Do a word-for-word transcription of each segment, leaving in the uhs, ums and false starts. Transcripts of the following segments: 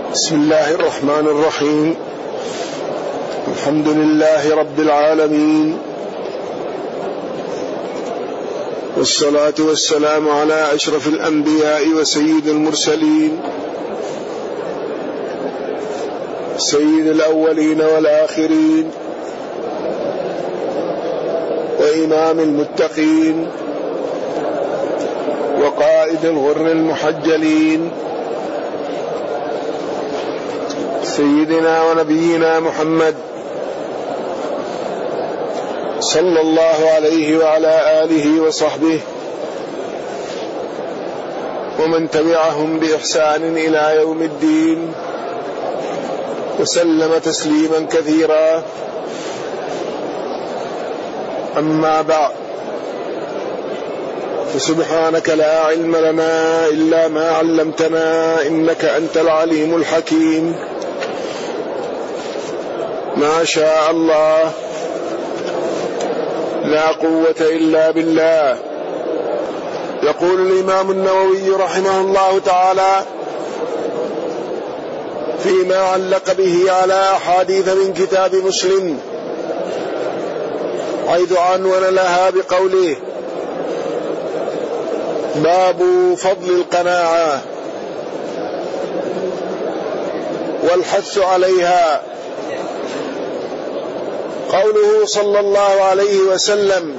بسم الله الرحمن الرحيم. الحمد لله رب العالمين، والصلاة والسلام على أشرف الأنبياء وسيد المرسلين، سيد الأولين والآخرين، وإمام المتقين، وقائد الغر المحجلين، سيدنا ونبينا محمد صلى الله عليه وعلى آله وصحبه ومن تبعهم بإحسان إلى يوم الدين، وسلم تسليما كثيرا. أما بعد، فسبحانك لا علم لنا إلا ما علمتنا، إنك أنت العليم الحكيم. ما شاء الله، لا قوة إلا بالله. يقول الإمام النووي رحمه الله تعالى فيما علق به على أحاديث من كتاب مسلم، حيث عنون لها بقوله: باب فضل القناعة والحث عليها. قوله صلى الله عليه وسلم: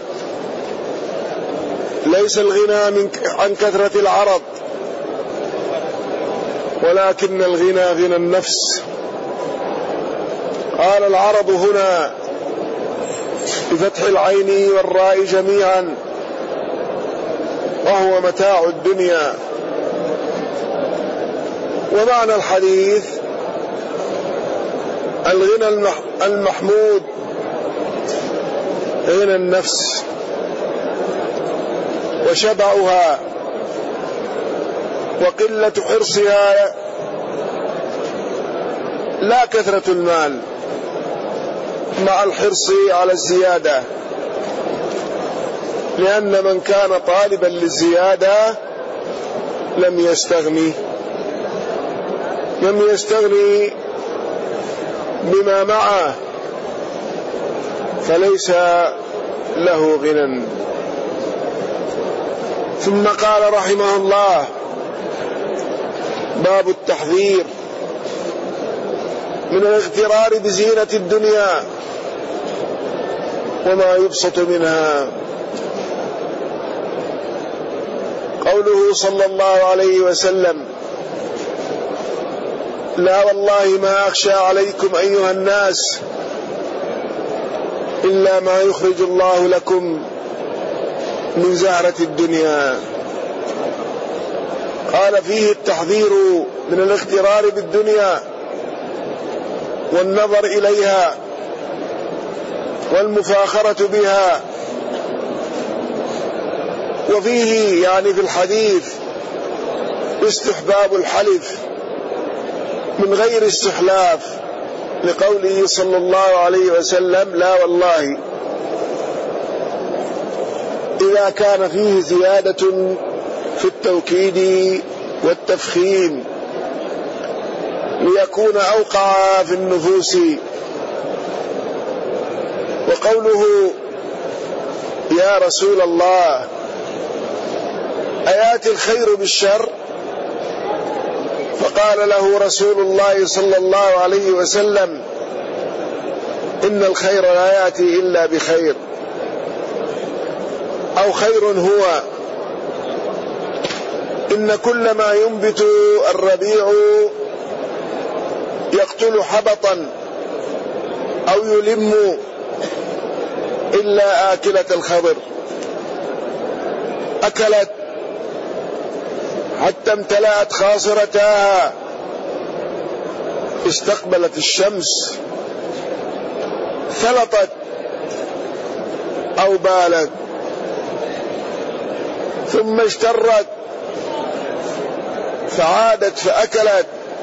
ليس الغنى من عن كثرة العرض، ولكن الغنى غنى النفس. قال: العرض هنا بفتح العين والراء جميعا، وهو متاع الدنيا. ومعنى الحديث: الغنى المحمود غنى النفس وشبعها، وقلة حرصها، لا كثرة المال مع الحرص على الزيادة، لأن من كان طالبا للزيادة لم يستغني لم يستغني بما معه، فليس له غنى. ثم قال رحمه الله: باب التحذير من الاغترار بزينة الدنيا وما يبسط منها. قوله صلى الله عليه وسلم: لا والله ما أخشى عليكم أيها الناس إلا ما يخرج الله لكم من زهرة الدنيا. قال: فيه التحذير من الاغترار بالدنيا والنظر إليها والمفاخرة بها. وفيه يعني في الحديث استحباب الحلف من غير استحلاف، لقوله صلى الله عليه وسلم: لا والله، إذا كان فيه زيادة في التوكيد والتفخيم ليكون أوقع في النفوس. وقوله: يا رسول الله، أياتي الخير بالشر؟ فقال له رسول الله صلى الله عليه وسلم: إن الخير لا يأتي إلا بخير، أو خير هو. إن كل ما ينبت الربيع يقتل حبطا أو يلم إلا آكلة الخضر، أكلت حتى امتلأت خاصرتها، استقبلت الشمس، ثلطت أو بالت، ثم اشترت فعادت فأكلت.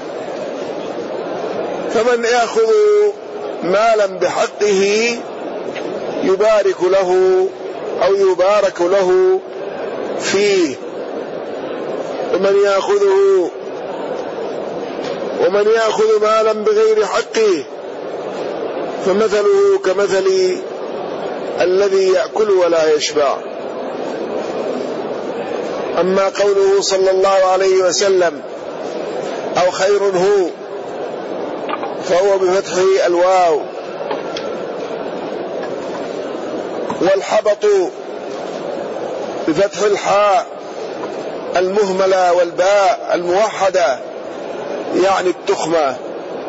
فمن يأخذ مالا بحقه يبارك له أو يبارك له فيه، ومن يأخذه ومن يأخذ مالا بغير حقه فمثله كمثل الذي يأكل ولا يشبع. أما قوله صلى الله عليه وسلم أو خير هو فهو بفتح الواو، والحبط بفتح الحاء المهملة والباء الموحدة يعني التخمة.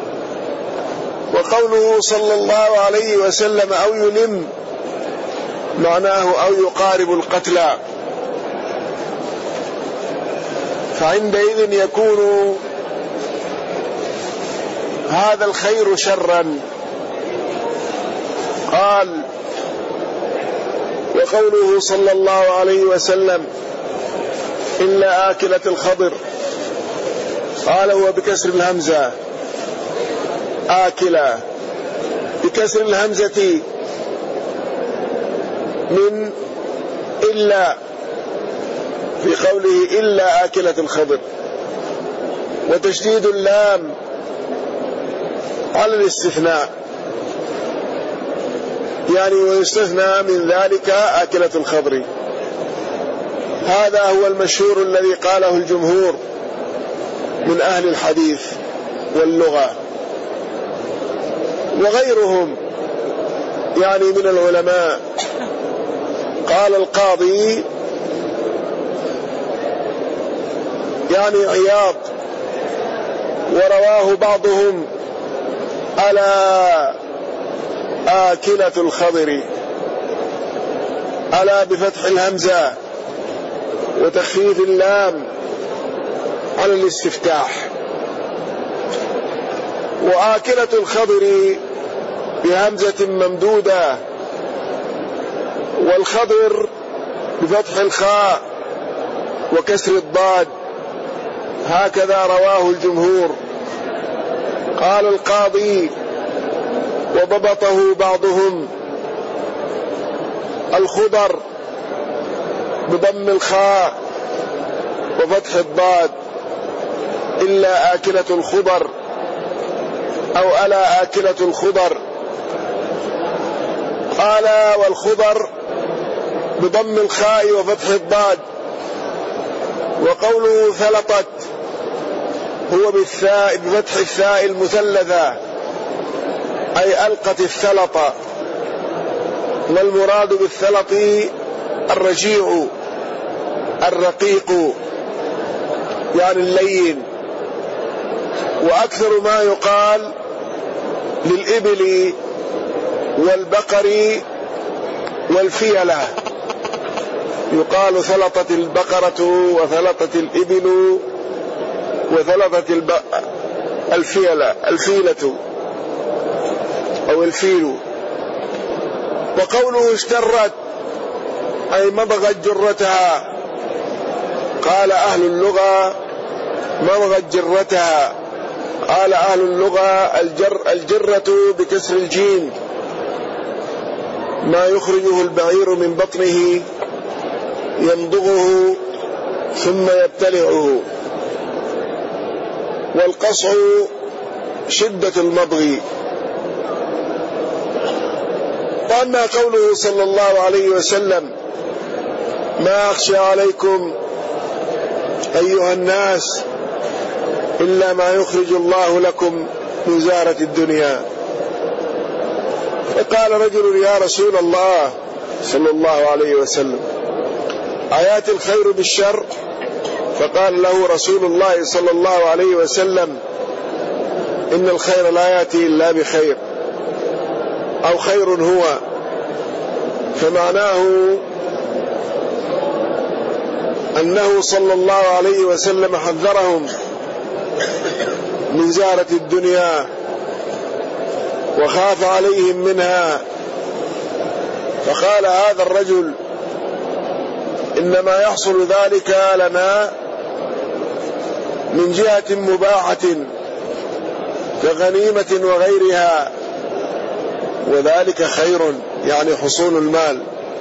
وقوله صلى الله عليه وسلم أو يلم معناه أو يقارب القتلى، فعندئذ يكون هذا الخير شرا. قال وقوله صلى الله عليه وسلم إلا آكلة الخضر، قال هو بكسر الهمزة آكلة بكسر الهمزة من إلا في قوله إلا آكلة الخضر، وتشديد اللام على الاستثناء يعني ويستثنى من ذلك آكلة الخضر. هذا هو المشهور الذي قاله الجمهور من أهل الحديث واللغة وغيرهم يعني من العلماء. قال القاضي يعني عياض ورواه بعضهم ألا آكلة الخضر، ألا بفتح الهمزة وتخفيف اللام على الاستفتاح، وآكلة الخضر بهمزة ممدودة، والخضر بفتح الخاء وكسر الضاد، هكذا رواه الجمهور. قال القاضي وضبطه بعضهم الخضر بضم الخاء وفتح الضاد إلا آكلة الخضر أو ألا آكلة الخضر. قال والخضر بضم الخاء وفتح الضاد. وقوله ثلطت هو بالثاء بفتح الثاء المثلثة أي ألقت الثلط، والمراد بالثلط الرجيع الرقيق يعني اللين. وأكثر ما يقال للإبل والبقر والفيلة، يقال ثلطت البقرة وثلطت الإبل وثلطت الب... الفيلة الفيلة أو الفيل. وقوله اشترت أي مضغت جرتها، قال أهل اللغة مضغت جرتها، قال أهل اللغة الجر الجرة بكسر الجيم ما يخرجه البعير من بطنه يمضغه ثم يبتلعه، والقصع شدة المضغ. وأما قوله صلى الله عليه وسلم ما أخشى عليكم أيها الناس إلا ما يخرج الله لكم من زارة الدنيا. فقال رجل يا رسول الله صلى الله عليه وسلم آيات الخير بالشر؟ فقال له رسول الله صلى الله عليه وسلم إن الخير لا يأتي إلا بخير أو خير هو. فمعناه أنه صلى الله عليه وسلم حذرهم من زارة الدنيا وخاف عليهم منها. فقال هذا الرجل إنما يحصل ذلك لنا من جهة مباحة كغنيمة وغيرها، وذلك خير يعني حصول المال.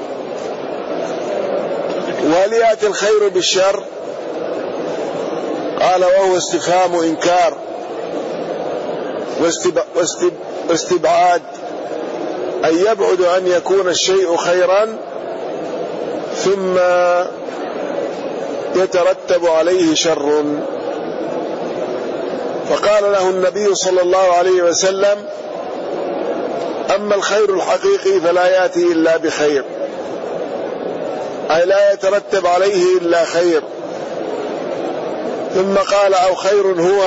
وهل يأتي الخير بالشر؟ قال وهو استفهام إنكار واستبعاد أن يبعد أن يكون الشيء خيرا ثم يترتب عليه شر. فقال له النبي صلى الله عليه وسلم: أما الخير الحقيقي فلا يأتي إلا بخير، أي لا يترتب عليه إلا خير. ثم قال: أو خير هو،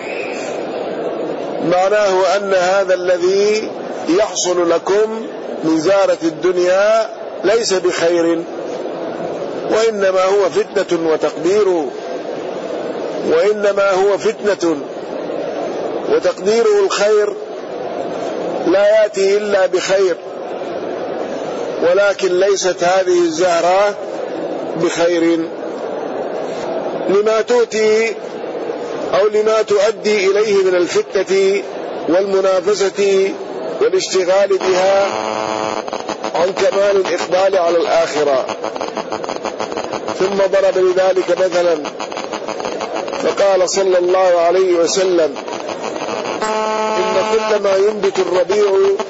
معناه أن هذا الذي يحصل لكم من زارة الدنيا ليس بخير، وإنما هو فتنة وتقدير، وإنما هو فتنة وتقديره الخير لا يأتي إلا بخير، ولكن ليست هذه الزهرة بخير لما تؤتي أو لما تؤدي إليه من الفتنة والمنافسة والاشتغال بها عن كمال الإقبال على الآخرة. ثم ضرب لذلك مثلا فقال صلى الله عليه وسلم: إن كل ما ينبت الربيع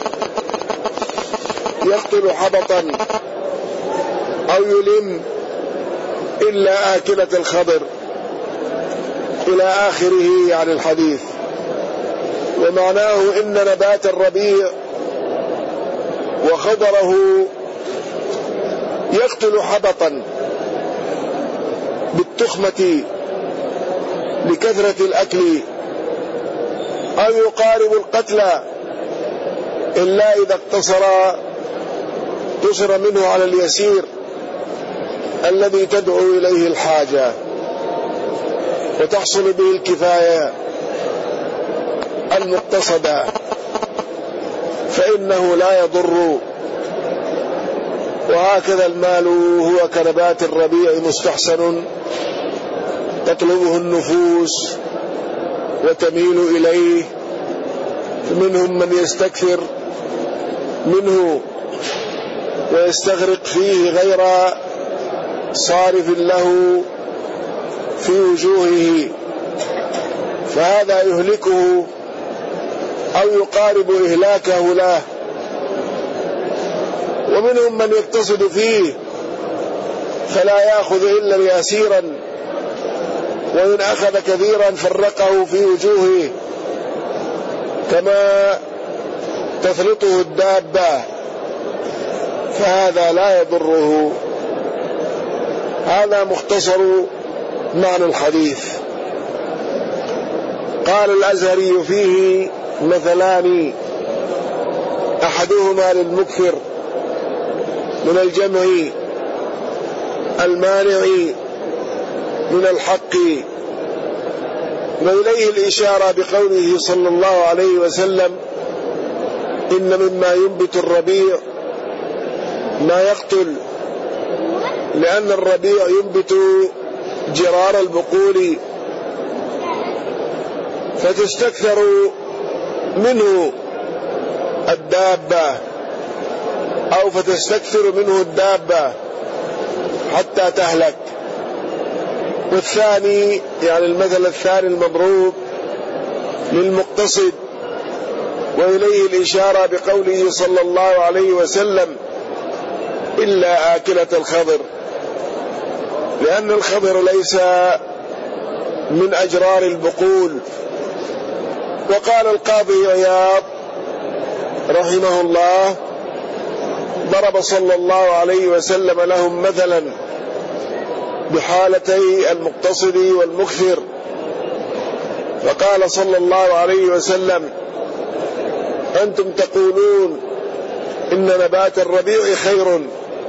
يقتل حبطا أو يلم إلا آكلة الخضر، إلى آخره عن الحديث. ومعناه إن نبات الربيع وخضره يقتل حبطا بالتخمة لكثرة الأكل، أو يقارب القتل إلا إذا اقتصر قصر منه على اليسير الذي تدعو إليه الحاجة وتحصل به الكفاية المقتصدة، فإنه لا يضر. وهكذا المال هو كنبات الربيع مستحسن تطلبه النفوس وتميل إليه، منهم من يستكثر منه ويستغرق فيه غير صارف له في وجوهه، فهذا يهلكه أو يقارب إهلاكه له. ومنهم من يقتصد فيه فلا يأخذ إلا يسيرا، وإن أخذ كثيرا فرقه في وجوهه كما تثلطه الدابة، فهذا لا يضره. هذا مختصر معنى الحديث. قال الأزهري فيه مثلان: أحدهما للمكثر من الجمع المانع من الحق، وإليه الإشارة بقوله صلى الله عليه وسلم: إن مما ينبت الربيع ما يقتل، لأن الربيع ينبت جرار البقول فتستكثر منه الدابة، أو فتستكثر منه الدابة حتى تهلك. والثاني يعني المثل الثاني المضروب للمقتصد، وإليه الإشارة بقوله صلى الله عليه وسلم: إلا آكلة الخضر، لأن الخضر ليس من أجرار البقول. وقال القاضي عياض رحمه الله: ضرب صلى الله عليه وسلم لهم مثلا بحالتي المقتصد والمكثر، فقال صلى الله عليه وسلم: أنتم تقولون إن نبات الربيع خير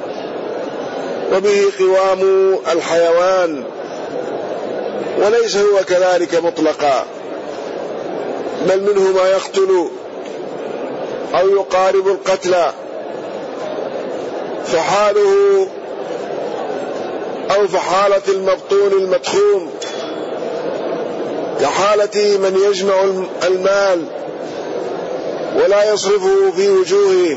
وبه قوام الحيوان، وليس هو كذلك مطلقا، بل منه ما يقتل أو يقارب القتل، فحاله أو فحالة المبطون المدخوم كحالة من يجمع المال ولا يصرفه في وجوهه.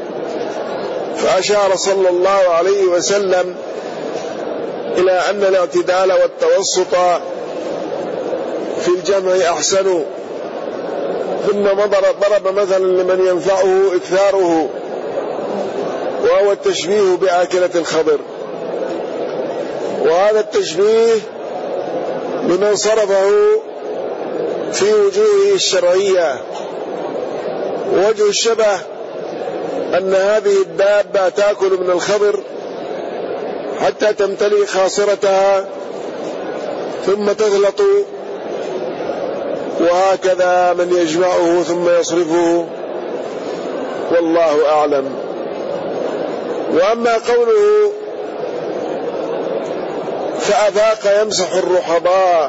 فأشار صلى الله عليه وسلم إلى أن الاعتدال والتوسط في الجمع أحسن، ثم ضرب مثلا لمن ينفعه إكثاره، وهو التشبيه بآكلة الخضر. وهذا التشبيه لمن صرفه في وجوهه الشرعية. ووجه الشبه أن هذه الدابة تأكل من الخضر حتى تمتلئ خاصرتها ثم تغلط، وهكذا من يجمعه ثم يصرفه، والله أعلم. وأما قوله فأفاق يمسح الرحضاء،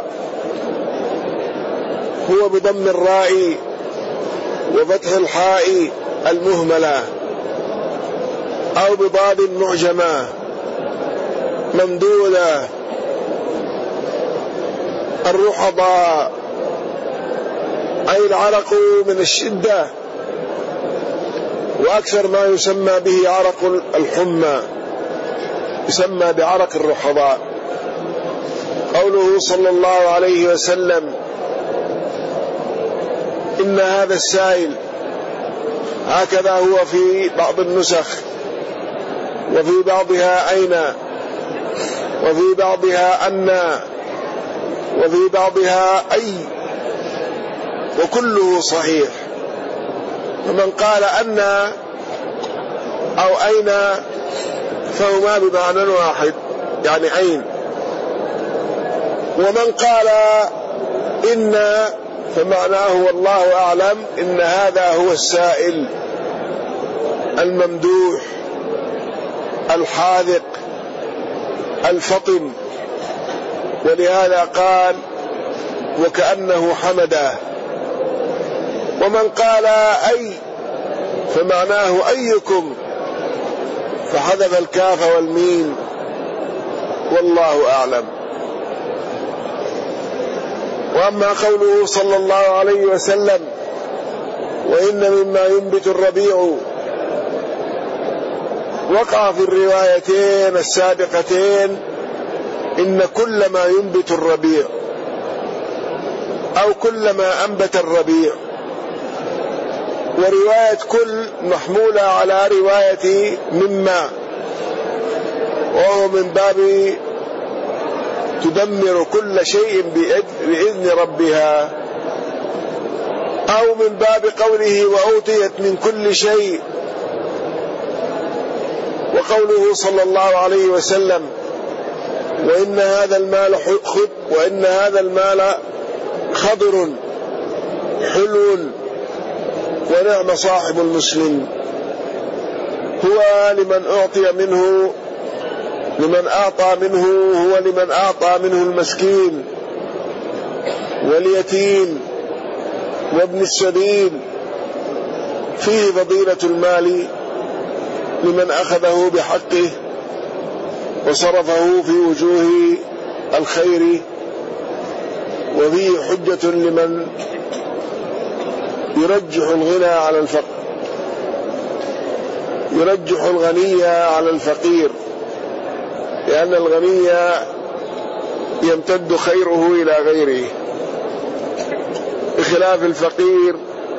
هو بضم الراء وفتح الحاء المهملة أو بضاد معجمة ممدودة. الرحضاء أي العرق من الشدة، وأكثر ما يسمى به عرق الحمى يسمى بعرق الرحضاء. قوله صلى الله عليه وسلم إن هذا السائل، هكذا هو في بعض النسخ، وفي بعضها أين، وفي بعضها أن، وفي بعضها أي، وكله صحيح. فمن قال أن أو أين فهما بمعنى واحد، يعني أين. ومن قال إن فمعناه والله أعلم إن هذا هو السائل الممدوح الحاذق الفطن، ولهذا قال وكأنه حمده. ومن قال أي فمعناه أيكم، فحذف الكاف والميم، والله أعلم. وأما قوله صلى الله عليه وسلم وإن مما ينبت الربيع، وقع في الروايتين السابقتين إن كل ما ينبت الربيع أو كل ما أنبت الربيع، ورواية كل محمولة على رواية مما، وهو من باب تدمر كل شيء بإذن ربها، أو من باب قوله وأوتيت من كل شيء. وقوله صلى الله عليه وسلم وإن هذا المال خضر، وإن هذا المال خضر حلو ونعم صاحب المسلم، هو لمن أعطي منه، لمن أعطى منه، هو لمن أعطى منه المسكين واليتيم وابن السبيل. فيه فضيلة المال لمن أخذه بحقه وصرفه في وجوه الخير، وفيه حجة لمن يرجح الغنى على الفقر، يرجح الغني على الفقير، لأن الغني يمتد خيره إلى غيره بخلاف الفقير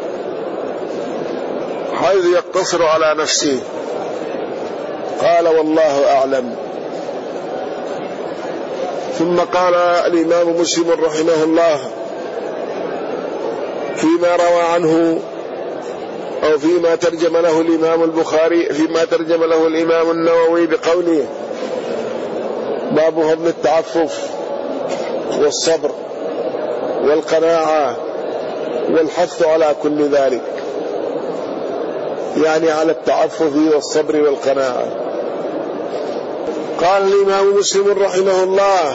حيث يقتصر على نفسه. قال والله أعلم. ثم قال الإمام مسلم رحمه الله فيما روى عنه أو فيما ترجم له الإمام البخاري، فيما ترجم له الإمام النووي بقوله باب فضل التعفف والصبر والقناعة والحث على كل ذلك، يعني على التعفف والصبر والقناعة. قال الإمام مسلم رحمه الله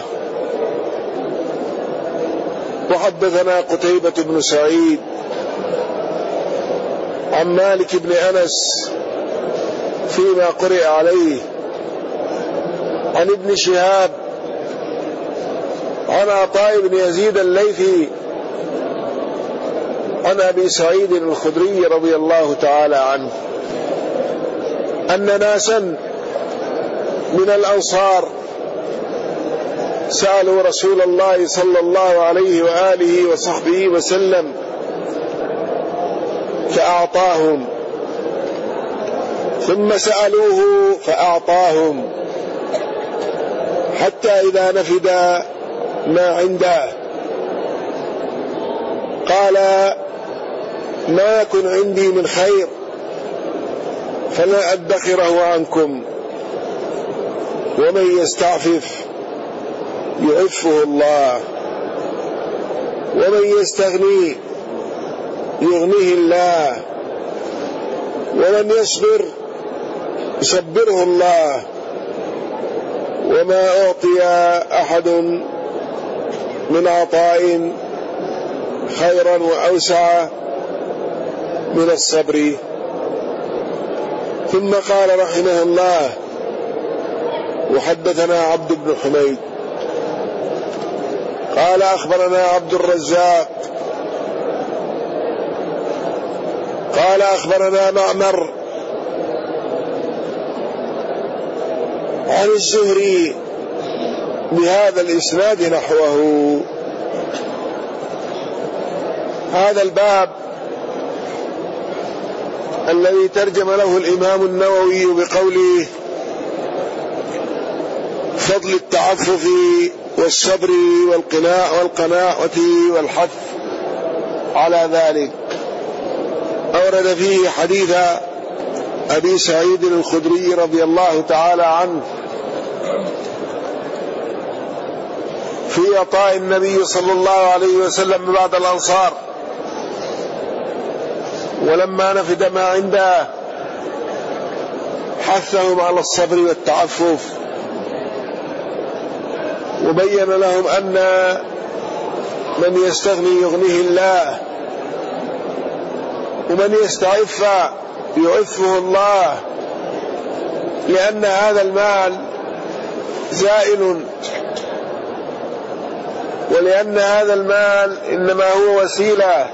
وحدثنا قتيبة بن سعيد عن مالك بن أنس فيما قرئ عليه عن ابن شهاب عن عطاء بن يزيد الليثي عن أبي سعيد الخدري رضي الله تعالى عنه أن ناسا من الأنصار سألوا رسول الله صلى الله عليه وآله وصحبه وسلم فأعطاهم، ثم سألوه فأعطاهم، حتى إذا نفد ما عنده قال: ما يكن عندي من خير فلا أدخره عنكم، ومن يستعفف يعفه الله، ومن يستغني يغنيه الله، ومن يصبر يصبره الله، وما أعطي أحد من عطاء خيرا وأوسع من الصبر. ثم قال رحمه الله: وحدثنا عبد بن حميد قال أخبرنا عبد الرزاق قال أخبرنا معمر عن الزهري بهذا الإسناد نحوه. هذا الباب الذي ترجم له الإمام النووي بقوله: فضل التعفف والصبر والقناع والقناعة والحث على ذلك، أورد فيه حديث أبي سعيد الخدري رضي الله تعالى عنه في عطاء النبي صلى الله عليه وسلم بعد الأنصار، ولما نفد ما عنده حثهم على الصبر والتعفف، وبين لهم أن من يستغني يغنيه الله، ومن يستعف يعفه الله، لأن هذا المال زائل، ولأن هذا المال إنما هو وسيلة،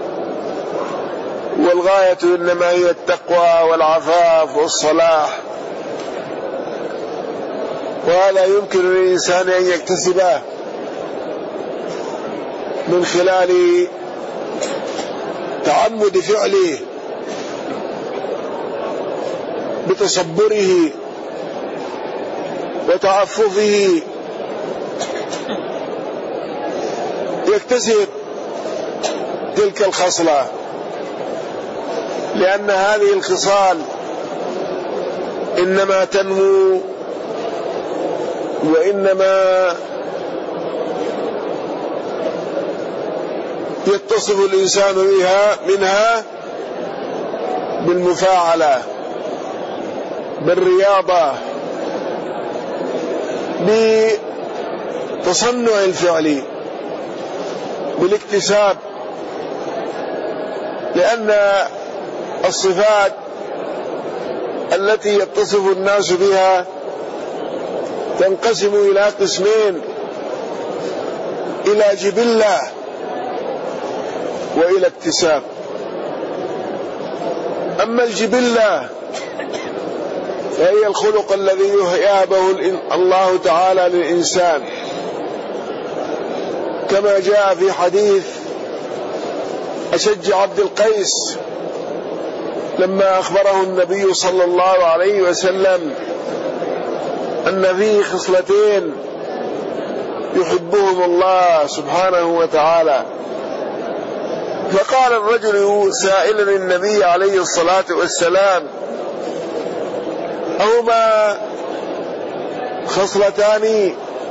والغاية إنما هي التقوى والعفاف والصلاح، وهذا يمكن للإنسان أن يكتسبه من خلال تعمد فعله بتصبره وتعففه، يكتسب تلك الخصلة، لأن هذه الخصال إنما تنمو وإنما يتصف الإنسان بها منها بالمفاعلة، بالرياضة، بتصنع الفعل، بالاكتساب، لأن الصفات التي يتصف الناس بها تنقسم إلى قسمين: إلى جبلة وإلى اكتساب. أما الجبلة فهي الخلق الذي يهابه الله تعالى للإنسان، كما جاء في حديث أشج عبد القيس لما أخبره النبي صلى الله عليه وسلم أن فيه خصلتين يحبهم الله سبحانه وتعالى، فقال الرجل سائلا النبي عليه الصلاة والسلام: أهما خصلتان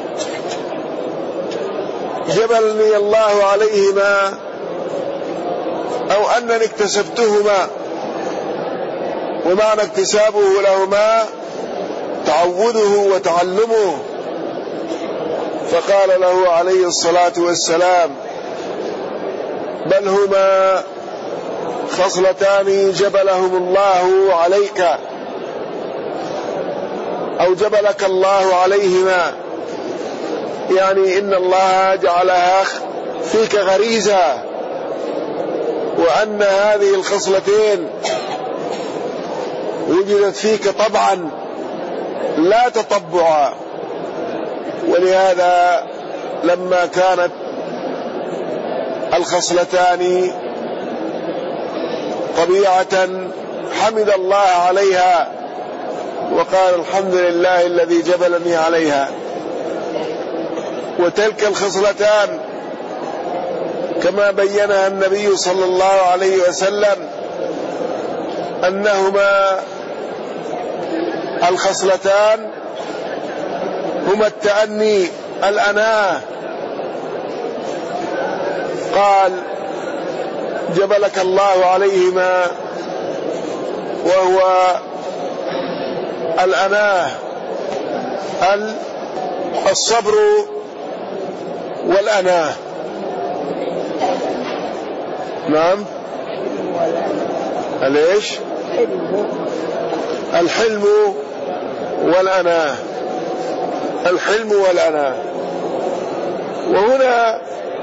جبلني الله عليهما أو أنني اكتسبتهما؟ ومعنى اكتسابه لهما تعوده وتعلمه. فقال له عليه الصلاة والسلام: بل هما خصلتان جبلهم الله عليك أو جبلك الله عليهما، يعني إن الله جعلها فيك غريزة، وأن هذه الخصلتين وجدت فيك طبعا لا تطبعا. ولهذا لما كانت الخصلتان طبيعة حمد الله عليها وقال الحمد لله الذي جبلني عليها. وتلك الخصلتان كما بينها النبي صلى الله عليه وسلم أنهما الخصلتان هما التأني الأناه. قال جبلك الله عليهما وهو الأناه الصبر والأناه. نعم ليش الحلم والأناه الحلم والأناه. وهنا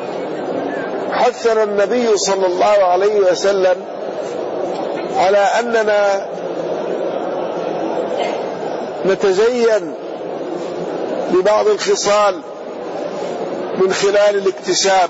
حثنا النبي صلى الله عليه وسلم على أننا نتزين ببعض الخصال من خلال الاكتساب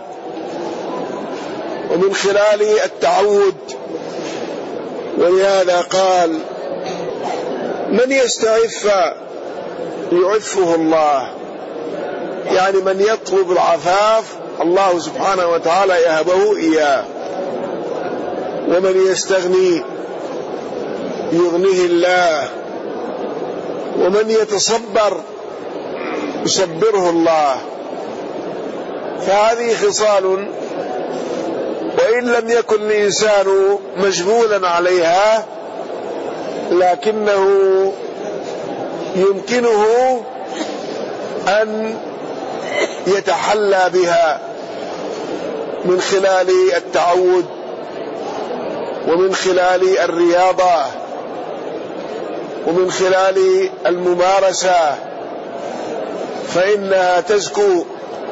ومن خلال التعود. ولهذا قال من يستعف يعفه الله، يعني من يطلب العفاف الله سبحانه وتعالى يهبه إياه، ومن يستغني يغنيه الله، ومن يتصبر يصبره الله. فهذه خصال وإن لم يكن الإنسان مجبولا عليها لكنه يمكنه أن يتحلى بها من خلال التعود ومن خلال الرياضة ومن خلال الممارسة، فإنها تزكو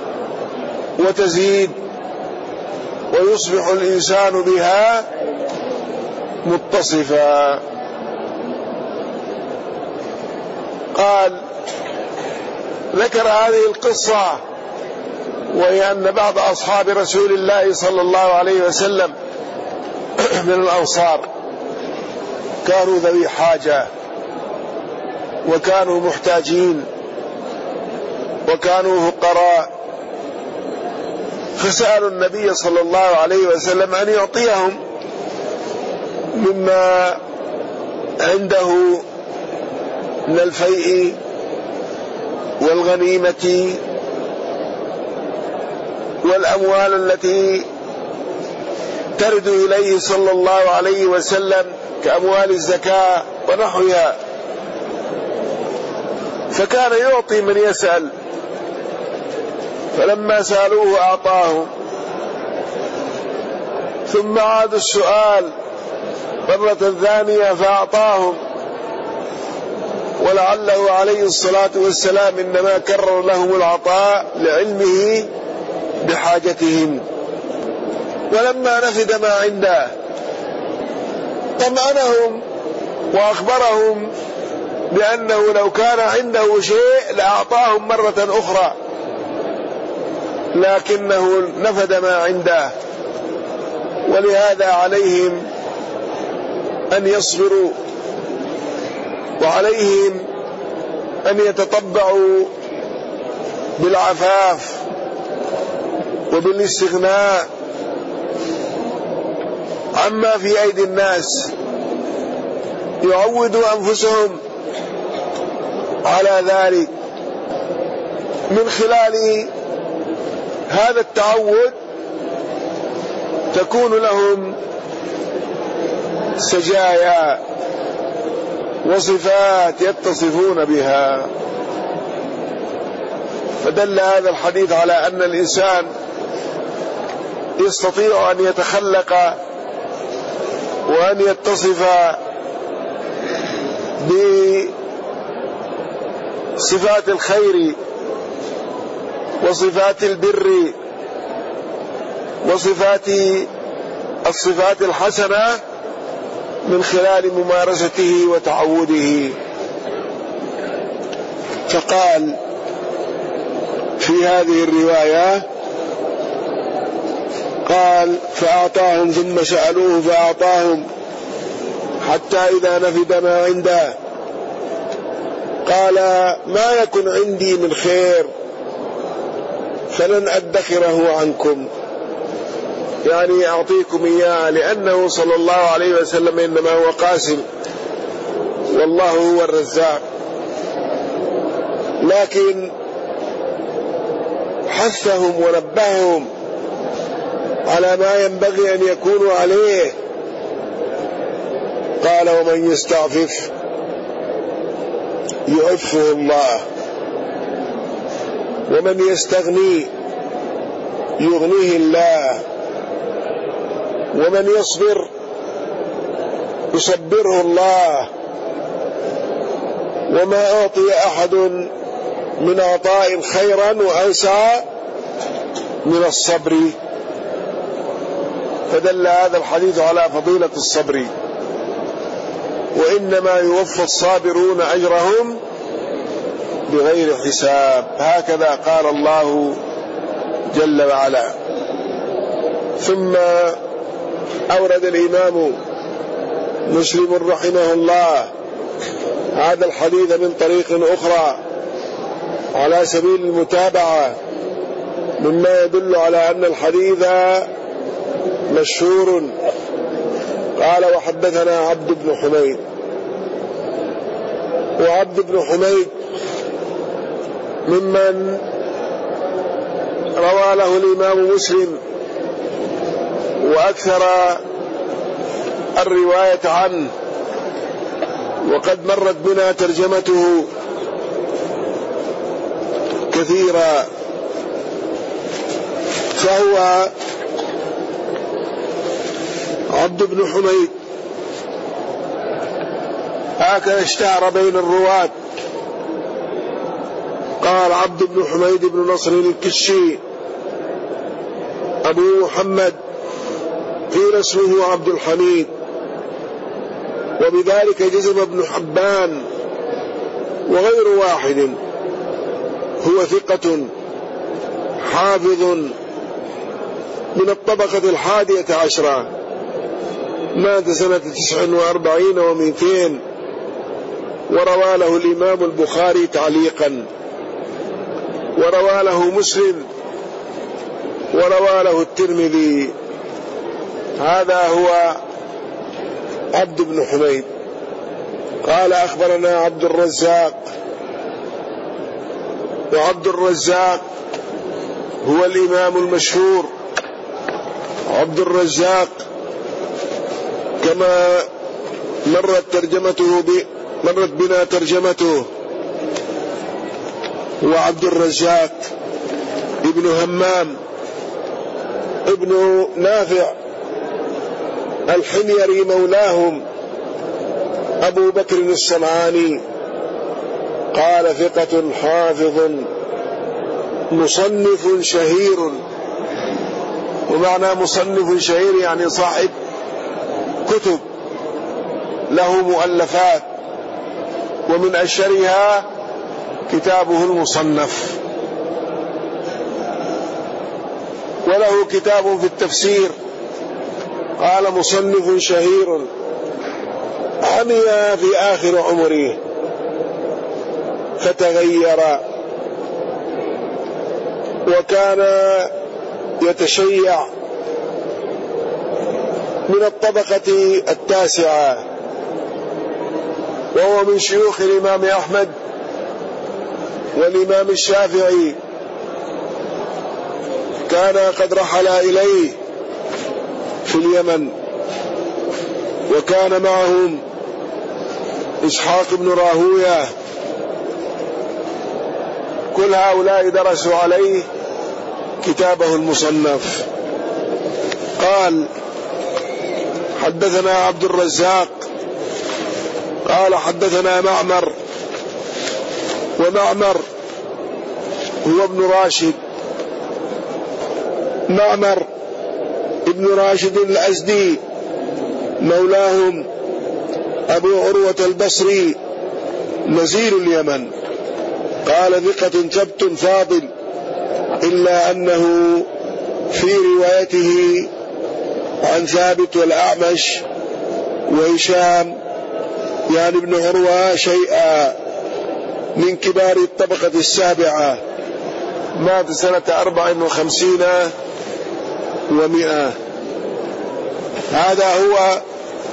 وتزيد ويصبح الإنسان بها متصفا. قال ذكر هذه القصة وهي أن بعض أصحاب رسول الله صلى الله عليه وسلم من الأنصار كانوا ذوي حاجة وكانوا محتاجين وكانوا فقراء، فسألوا النبي صلى الله عليه وسلم أن يعطيهم مما عنده من الفيء والغنيمة والأموال التي ترد إليه صلى الله عليه وسلم كأموال الزكاة ونحوها. فكان يعطي من يسأل، فلما سألوه أعطاهم، ثم عاد السؤال مرة ثانية فأعطاهم، ولعله عليه الصلاة والسلام إنما كرر لهم العطاء لعلمه بحاجتهم. ولما نفد ما عنده طمأنهم وأخبرهم بأنه لو كان عنده شيء لأعطاهم مرة أخرى، لكنه نفد ما عنده. ولهذا عليهم أن يصبروا وعليهم أن يتطبعوا بالعفاف وبالاستغناء عما في أيدي الناس، يعودوا أنفسهم على ذلك. من خلال هذا التعود تكون لهم سجايا وصفات يتصفون بها. فدل هذا الحديث على أن الإنسان يستطيع أن يتخلق وأن يتصف بصفات الخير وصفات البر وصفات الصفات الحسنة من خلال ممارسته وتعوده. فقال في هذه الرواية قال فأعطاهم ثم سألوه فأعطاهم حتى إذا نفد ما عنده قال ما يكن عندي من خير فلن أدخره عنكم، يعني أعطيكم إياه، لأنه صلى الله عليه وسلم إنما هو قاسم والله هو الرزاق. لكن حثهم ونبههم على ما ينبغي أن يكونوا عليه. قال ومن يستعفف يعفه الله، ومن يستغني يغنيه الله، ومن يصبر يصبره الله. وما أعطي أحد من عطاء خيرا وأوسع من الصبر. فدل هذا الحديث على فضيلة الصبر، وإنما يوفى الصابرون أجرهم بغير حساب. هكذا قال الله جل وعلا. ثم أورد الإمام مسلم رحمه الله هذا الحديث من طريق أخرى على سبيل المتابعة، مما يدل على أن الحديث مشهور. قال وحدثنا عبد بن حميد، وعبد بن حميد ممن روى له الإمام مسلم وأكثر الرواية عنه، وقد مرت بنا ترجمته كثيرا. فهو عبد بن حميد هكذا اشتهر بين الرواة. قال عبد بن حميد بن نصر الكشي أبو محمد، قيل اسمه عبد الحميد، وبذلك جزم ابن حبان وغير واحد. هو ثقة حافظ من الطبقة الحادية عشرة، مات سنة تسع وأربعين ومئتين، وروى له الإمام البخاري تعليقا، وروى له مسلم، وروى له الترمذي. هذا هو عبد بن حميد. قال أخبرنا عبد الرزاق، وعبد الرزاق هو الإمام المشهور عبد الرزاق كما مرت ترجمته مرت بنا ترجمته. هو عبد الرزاق ابن همام ابن نافع الحميري مولاهم أبو بكر الصنعاني. قال ثقة حافظ مصنف شهير. ومعنى مصنف شهير يعني صاحب كتب له مؤلفات، ومن أشهرها كتابه المصنف، وله كتاب في التفسير. قال مصنف شهير عمي في آخر عمره فتغير، وكان يتشيع من الطبقة التاسعة، وهو من شيوخ الإمام أحمد والإمام الشافعي. كان قد رحل إليه في اليمن، وكان معهم إسحاق بن راهويه. كل هؤلاء درسوا عليه كتابه المصنف. قال حدثنا عبد الرزاق قال حدثنا معمر، ومعمر هو ابن راشد، معمر ابن راشد الأزدي مولاهم أبو عروة البصري نزيل اليمن. قال ثقة ثبت فاضل، إلا أنه في روايته عن ثابت والأعمش وهشام يعني ابن عروة شيئا من كبار الطبقة السابعة، مات سنة أربع وخمسين ومئة. هذا هو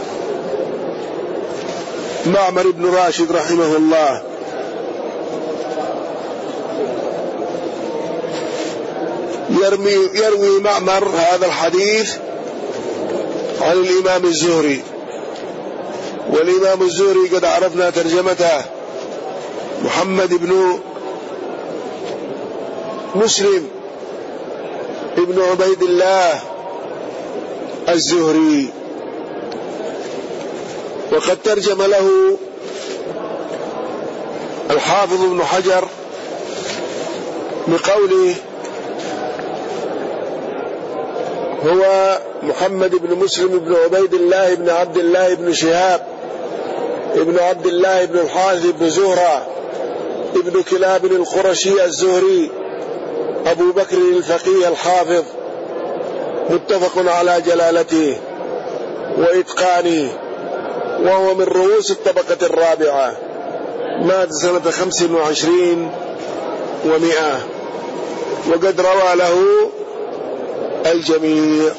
معمر بن راشد رحمه الله. يرمي يروي معمر هذا الحديث عن الإمام الزهري، والإمام الزهري قد عرفنا ترجمته، محمد بن مسلم ابن عبيد الله الزهري، وقد ترجم له الحافظ ابن حجر بقوله هو محمد بن مسلم بن عبيد الله بن عبد الله بن شهاب ابن عبد الله بن الحارث بن زهرة ابن كلاب القرشي الزهري أبو بكر الفقيه الحافظ، متفق على جلالته وإتقانه، وهو من رؤوس الطبقة الرابعة، مات سنة خمس وعشرين ومئة، وقد روى له الجميع.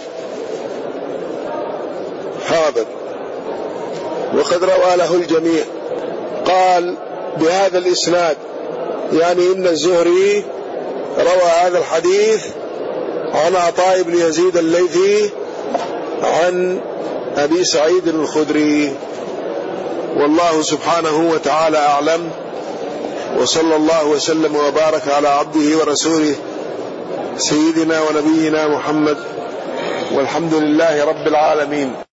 حاضر. وقد روى له الجميع. قال بهذا الإسناد، يعني إن الزهري روى هذا الحديث عن عطاء بن يزيد الليثي عن أبي سعيد الخدري. والله سبحانه وتعالى أعلم، وصلى الله وسلم وبارك على عبده ورسوله سيدنا ونبينا محمد، والحمد لله رب العالمين.